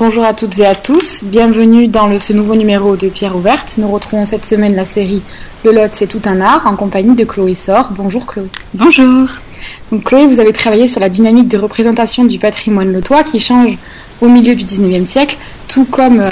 Bonjour à toutes et à tous, bienvenue dans ce nouveau numéro de Pierre Ouverte. Nous retrouvons cette semaine la série Le Lot, c'est tout un art en compagnie de Chloé Sor. Bonjour Chloé. Bonjour. Donc Chloé, vous avez travaillé sur la dynamique de représentation du patrimoine lotois qui change au milieu du 19e siècle, tout comme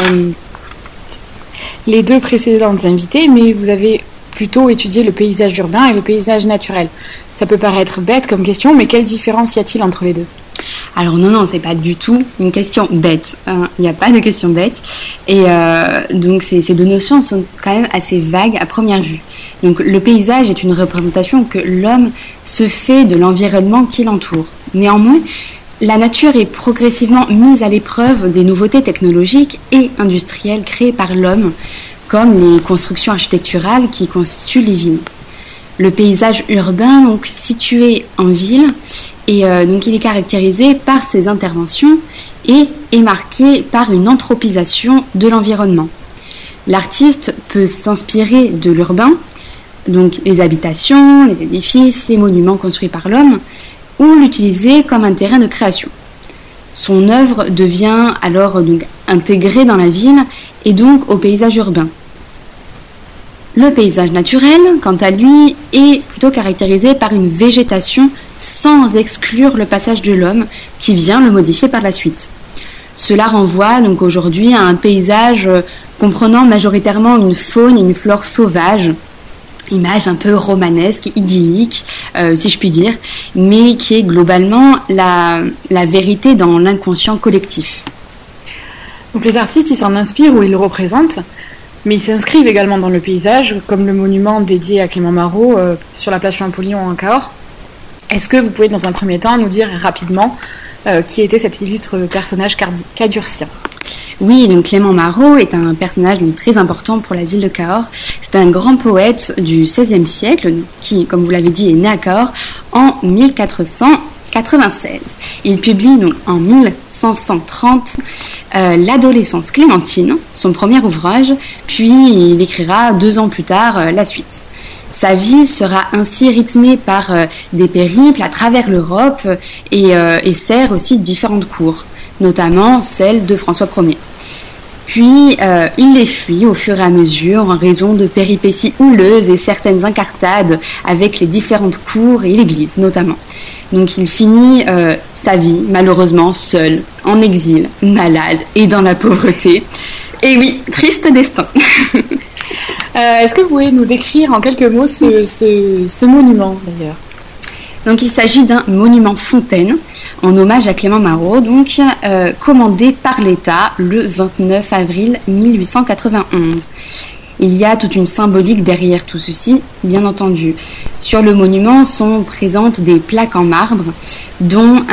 les deux précédentes invitées, mais vous avez plutôt étudié le paysage urbain et le paysage naturel. Ça peut paraître bête comme question, mais quelle différence y a-t-il entre les deux ? Alors non, c'est pas du tout une question bête. Il n'y a pas de question bête. Et donc ces deux notions sont quand même assez vagues à première vue. Donc le paysage est une représentation que l'homme se fait de l'environnement qui l'entoure. Néanmoins, la nature est progressivement mise à l'épreuve des nouveautés technologiques et industrielles créées par l'homme, comme les constructions architecturales qui constituent les villes. Le paysage urbain, donc situé en ville, et donc il est caractérisé par ses interventions et est marqué par une anthropisation de l'environnement. L'artiste peut s'inspirer de l'urbain, donc les habitations, les édifices, les monuments construits par l'homme, ou l'utiliser comme un terrain de création. Son œuvre devient alors donc intégrée dans la ville et donc au paysage urbain. Le paysage naturel, quant à lui, est plutôt caractérisé par une végétation sans exclure le passage de l'homme qui vient le modifier par la suite. Cela renvoie donc aujourd'hui à un paysage comprenant majoritairement une faune et une flore sauvages, image un peu romanesque, idyllique, si je puis dire, mais qui est globalement la vérité dans l'inconscient collectif. Donc les artistes, ils s'en inspirent ou ils le représentent, mais ils s'inscrivent également dans le paysage, comme le monument dédié à Clément Marot sur la place Champollion en Cahors. Est-ce que vous pouvez, dans un premier temps, nous dire rapidement qui était cet illustre personnage cadurcien ? Oui, donc Clément Marot est un personnage donc très important pour la ville de Cahors. C'est un grand poète du XVIe siècle qui, comme vous l'avez dit, est né à Cahors en 1496. Il publie donc en 1530 L'adolescence clémentine, son premier ouvrage, puis il écrira 2 ans plus tard la suite. Sa vie sera ainsi rythmée par des périples à travers l'Europe et sert aussi différentes cours, notamment celle de François Ier. Puis il les fuit au fur et à mesure en raison de péripéties houleuses et certaines incartades avec les différentes cours et l'Église notamment. Donc il finit sa vie malheureusement seul, en exil, malade et dans la pauvreté. Et oui, triste destin. Est-ce que vous pouvez nous décrire en quelques mots ce monument d'ailleurs ? Donc il s'agit d'un monument fontaine en hommage à Clément Marot, donc commandé par l'État le 29 avril 1891. Il y a toute une symbolique derrière tout ceci, bien entendu. Sur le monument sont présentes des plaques en marbre, dont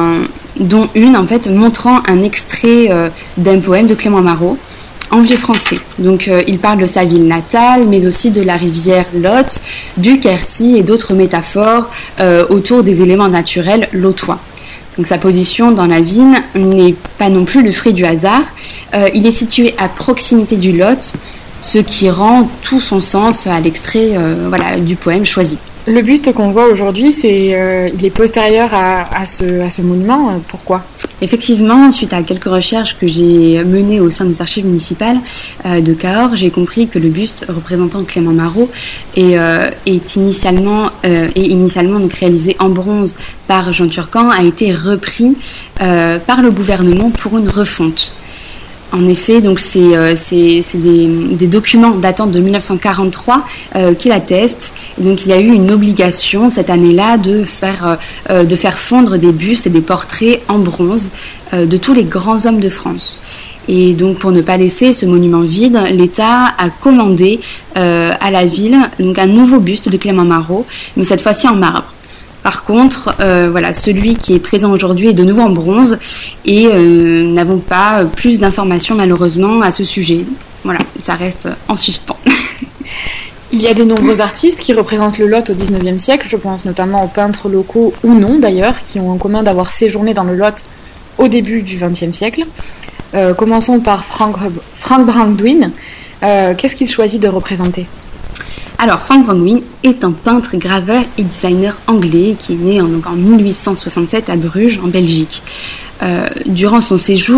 une en fait montrant un extrait d'un poème de Clément Marot en vieux français. Donc il parle de sa ville natale, mais aussi de la rivière Lot, du Quercy et d'autres métaphores autour des éléments naturels lotois. Donc sa position dans la ville n'est pas non plus le fruit du hasard. Il est situé à proximité du Lot, ce qui rend tout son sens à l'extrait du poème choisi. Le buste qu'on voit aujourd'hui, il est postérieur à ce monument. Pourquoi ? Effectivement, suite à quelques recherches que j'ai menées au sein des archives municipales de Cahors, j'ai compris que le buste représentant Clément Marot est initialement donc réalisé en bronze par Jean Turcan, a été repris par le gouvernement pour une refonte. En effet, donc c'est des documents datant de 1943 qui l'attestent. Et donc il y a eu une obligation cette année-là de faire fondre des bustes et des portraits en bronze de tous les grands hommes de France. Et donc pour ne pas laisser ce monument vide, l'État a commandé à la ville donc un nouveau buste de Clément Marot, mais cette fois-ci en marbre. Par contre, celui qui est présent aujourd'hui est de nouveau en bronze et n'avons pas plus d'informations malheureusement à ce sujet. Voilà, ça reste en suspens. Il y a de nombreux artistes qui représentent le Lot au XIXe siècle, je pense notamment aux peintres locaux ou non d'ailleurs, qui ont en commun d'avoir séjourné dans le Lot au début du XXe siècle. Commençons par Frank Brangwyn. Qu'est-ce qu'il choisit de représenter ? Alors, Frank Brangwyn est un peintre, graveur et designer anglais qui est né en 1867 à Bruges, en Belgique. Durant son séjour,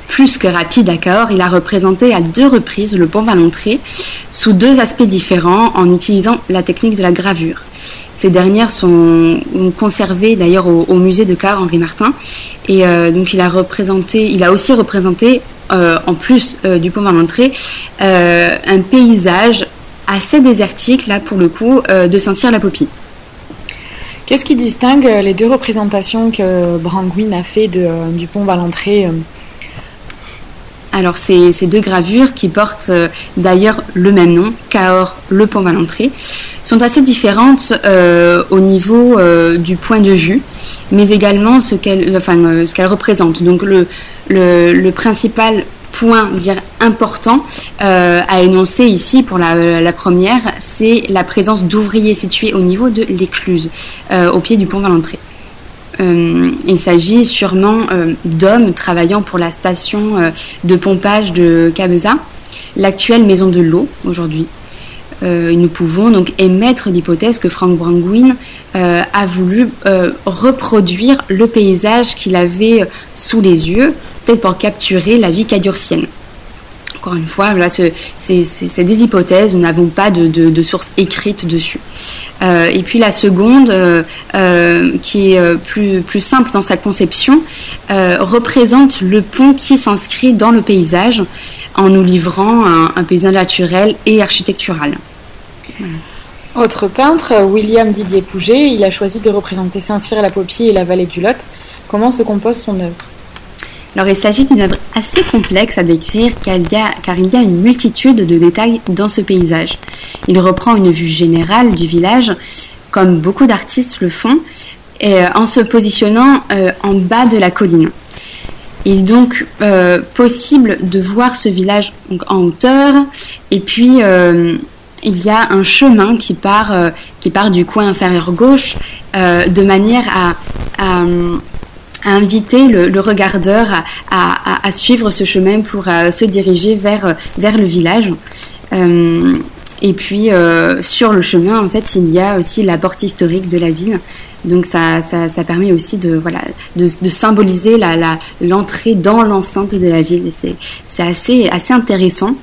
plus que rapide à Cahors, il a représenté à 2 reprises le pont Valentré sous 2 aspects différents en utilisant la technique de la gravure. Ces dernières sont conservées d'ailleurs au musée de Cahors Henri Martin. Et donc il a aussi représenté, en plus du pont Valentré, un paysage assez désertique, là pour le coup, de Saint-Cyr-la-Popie. Qu'est-ce qui distingue les 2 représentations que Brangouin a fait du pont Valentré? Alors ces 2 gravures qui portent d'ailleurs le même nom, Cahors, le pont Valentré, sont assez différentes au niveau du point de vue, mais également ce qu'elles représentent. Donc le principal point important à énoncer ici pour la première, c'est la présence d'ouvriers situés au niveau de l'écluse, au pied du pont Valentré. Il s'agit sûrement d'hommes travaillant pour la station de pompage de Cabeza, l'actuelle maison de l'eau aujourd'hui. Nous pouvons donc émettre l'hypothèse que Frank Brangouin a voulu reproduire le paysage qu'il avait sous les yeux, peut-être pour capturer la vie cadurcienne. Encore une fois, là, c'est des hypothèses, nous n'avons pas de source écrite dessus. Et puis la seconde, qui est plus simple dans sa conception, représente le pont qui s'inscrit dans le paysage en nous livrant un paysage naturel et architectural. Voilà. Autre peintre, William Didier Pouget, il a choisi de représenter Saint-Cyr-la-Popie et la vallée du Lot. Comment se compose son œuvre? Alors il s'agit d'une œuvre assez complexe à décrire car il y a une multitude de détails dans ce paysage. Il reprend une vue générale du village, comme beaucoup d'artistes le font, en se positionnant en bas de la colline. Il est donc possible de voir ce village donc, en hauteur, et puis il y a un chemin qui part du coin inférieur gauche, de manière à inviter le regardeur à suivre ce chemin pour se diriger vers le village. Et puis sur le chemin, en fait, il y a aussi la porte historique de la ville. Donc ça permet aussi de symboliser l'entrée dans l'enceinte de la ville. Et c'est assez intéressant.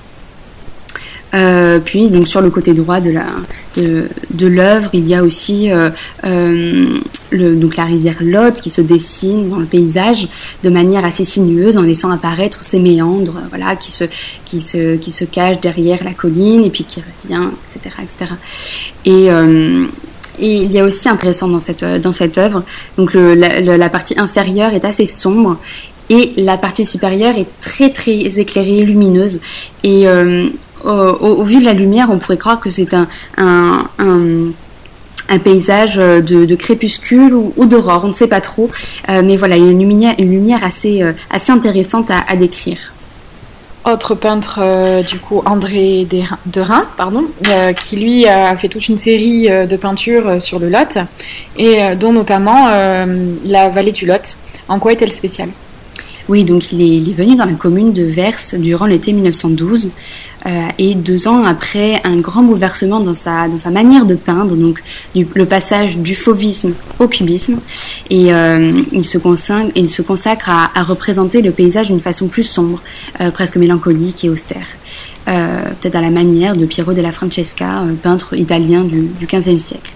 Puis donc sur le côté droit de l'œuvre, il y a aussi donc la rivière Lot qui se dessine dans le paysage de manière assez sinueuse en laissant apparaître ces méandres, voilà, qui se cachent derrière la colline et puis qui revient, etc., etc. Et il y a aussi intéressant dans cette œuvre, donc la partie inférieure est assez sombre et la partie supérieure est très très éclairée et lumineuse. Et au vu de la lumière, on pourrait croire que c'est un paysage de crépuscule ou d'aurore, on ne sait pas trop, mais voilà, il y a une lumière assez intéressante à décrire. Autre peintre, du coup, André Derain, qui lui a fait toute une série de peintures sur le Lot, et dont notamment la vallée du Lot. En quoi est-elle spéciale ? Oui, donc il est venu dans la commune de Vers durant l'été 1912, et 2 ans après un grand bouleversement dans sa manière de peindre, donc le passage du fauvisme au cubisme, et il se consacre à représenter le paysage d'une façon plus sombre, presque mélancolique et austère, peut-être à la manière de Piero della Francesca, peintre italien du XVe siècle.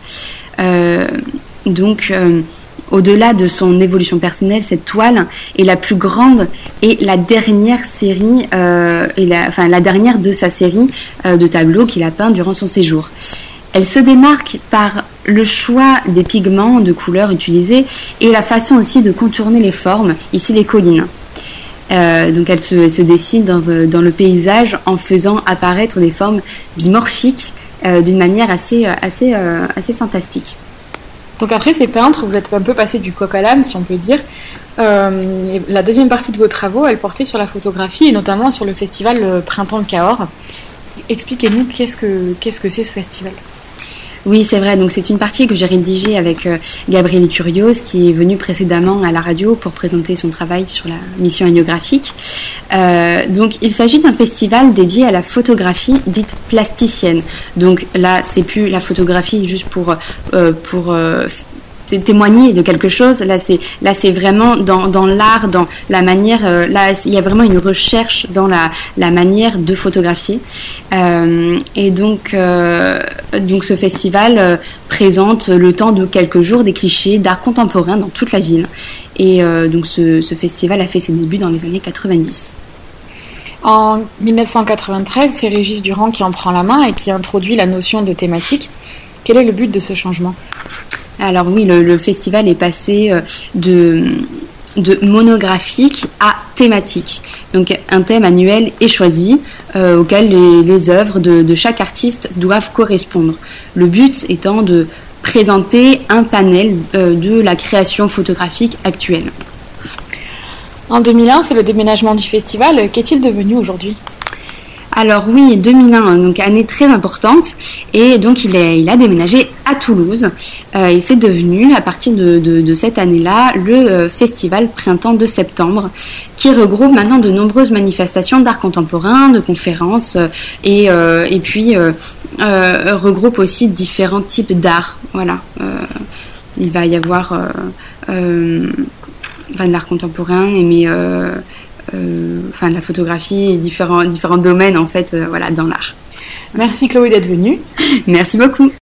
Au-delà de son évolution personnelle, cette toile est la plus grande et la dernière série, la dernière de sa série de tableaux qu'il a peint durant son séjour. Elle se démarque par le choix des pigments, de couleurs utilisés et la façon aussi de contourner les formes, ici les collines. Donc elle se dessine dans le paysage en faisant apparaître des formes bimorphiques d'une manière assez fantastique. Donc après ces peintres, vous êtes un peu passé du coq à l'âne, si on peut dire. La deuxième partie de vos travaux, elle portait sur la photographie et notamment sur le festival Printemps de Cahors. Expliquez-nous qu'est-ce que c'est ce festival ? Oui, c'est vrai. Donc c'est une partie que j'ai rédigée avec Gabriele Turios, qui est venue précédemment à la radio pour présenter son travail sur la mission héliographique. Donc il s'agit d'un festival dédié à la photographie dite plasticienne. Donc là, c'est plus la photographie juste pour témoigner de quelque chose. Là, c'est vraiment dans l'art, dans la manière. Là, il y a vraiment une recherche dans la manière de photographier. Et donc ce festival présente le temps de quelques jours des clichés d'art contemporain dans toute la ville. Et donc ce festival a fait ses débuts dans les années 90. En 1993, c'est Régis Durand qui en prend la main et qui introduit la notion de thématique. Quel est le but de ce changement ? Alors oui, le festival est passé de monographique à thématique. Donc un thème annuel est choisi auquel les œuvres de chaque artiste doivent correspondre. Le but étant de présenter un panel de la création photographique actuelle. En 2001, c'est le déménagement du festival. Qu'est-il devenu aujourd'hui ? Alors oui, 2001, donc année très importante, et donc il a déménagé à Toulouse, et c'est devenu, à partir de cette année-là, le festival Printemps de Septembre, qui regroupe maintenant de nombreuses manifestations d'art contemporain, de conférences, et puis regroupe aussi différents types d'art. Voilà, il va y avoir de l'art contemporain, mais de la photographie et différents domaines en fait, voilà, dans l'art. Merci Chloé d'être venue. Merci beaucoup.